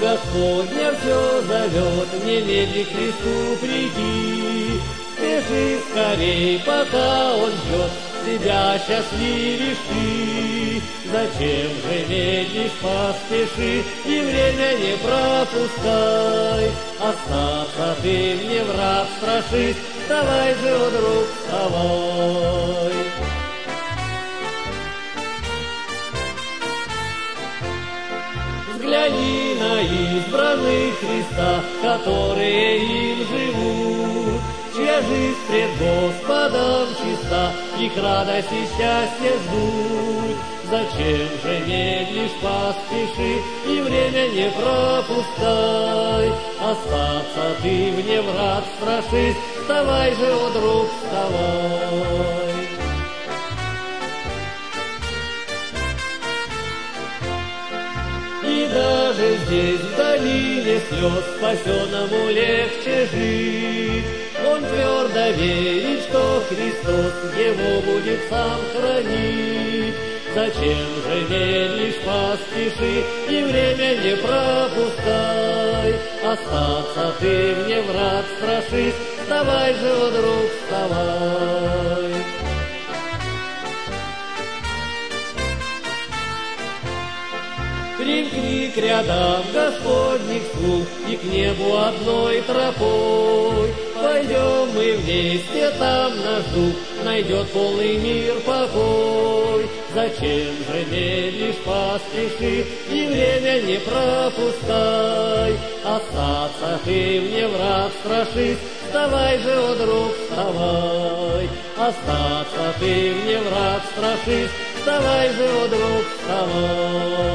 Господня все зовет, не медли к Христу прийти. Спеши скорей, пока Он ждет, тебя счастливишь ты. Зачем же медлишь, поспеши, и время не пропускай. Остаться ты мне, враг, страшись, вставай же, о друг, вставай. Взгляни на избранных Христа, которые им живут, чья жизнь пред Господом чиста, и к радости счастья ждут. Зачем же медлишь, поспеши, и время не пропускай. Остаться ты вне врат, страшись, вставай же, о друг, вставай. И даже здесь, в долине слез, спасенному легче жить. Он твердо верит, что Христос его будет сам хранить. Зачем же медлишь, поспеши, и время не пропускай. Остаться ты вне врат, страшись, вставай же, о друг, вставай. Примкни к рядам Господних слуг и к небу одной тропой. Пойдем мы вместе, там наш дух найдет полный мир покой. Зачем же медлишь, поспеши, и время не пропускай. Остаться ты вне врат, страшись, вставай же, о друг, вставай. Остаться ты вне врат, страшись, вставай же, о друг, вставай.